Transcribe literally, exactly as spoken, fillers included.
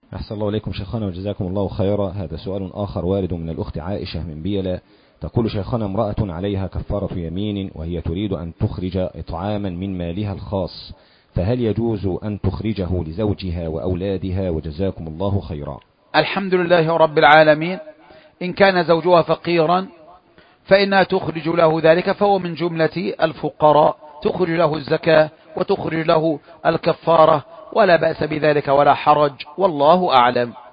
أحسن الله إليكم شيخنا وجزاكم الله خيرا. هذا سؤال آخر وارد من الأخت عائشة من بيلا، تقول: شيخنا، امرأة عليها كفارة يمين وهي تريد أن تخرج إطعاما من مالها الخاص، فهل يجوز أن تخرجه لزوجها وأولادها؟ وجزاكم الله خيرا. الحمد لله رب العالمين. إن كان زوجها فقيرا فإنها تخرج له ذلك، فهو من جملة الفقراء، تخرج له الزكاة وتخرج له الكفارة، ولا بأس بذلك ولا حرج، والله أعلم.